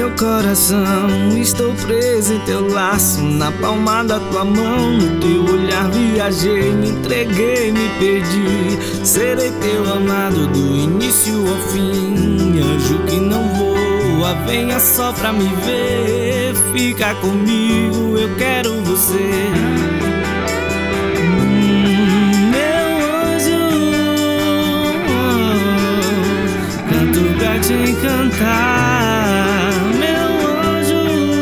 meu coração, estou preso em teu laço, na palma da tua mão. No teu olhar viajei, me entreguei, me perdi. Serei teu amado do início ao fim. Anjo que não voa, venha só pra me ver. Fica comigo, eu quero você. Pra te encantar, meu anjo.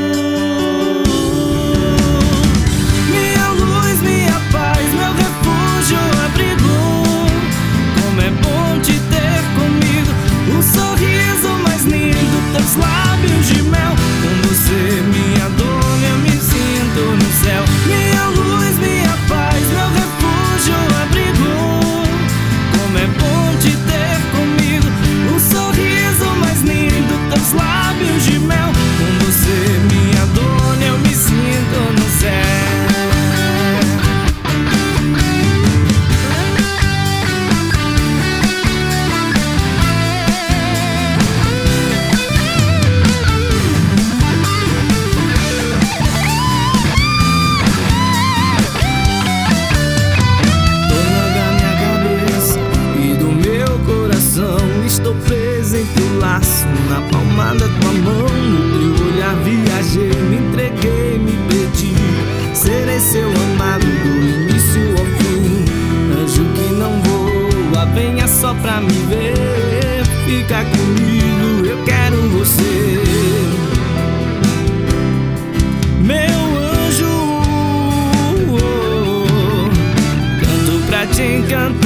Minha luz, minha paz, meu refúgio, abrigo. Como é bom te ter comigo. O sorriso mais lindo, teus lábios de mel. Com você, minha dona, eu me sinto no céu. Minha luz, minha paz, meu refúgio, abrigo. Como é bom te ter comigo. O sorriso mais lindo, teus lábios de mel. Com você, minha dona, eu me sinto no céu. Dona da minha cabeça e do meu coração, estou preso em teu laço, na palma da tua mão. No teu olhar viajei, me entreguei, me perdi. Serei seu amado do início ao fim. Anjo que não voa, venha só pra me ver. Fica comigo, eu quero você. Meu anjo, canto pra te encantar.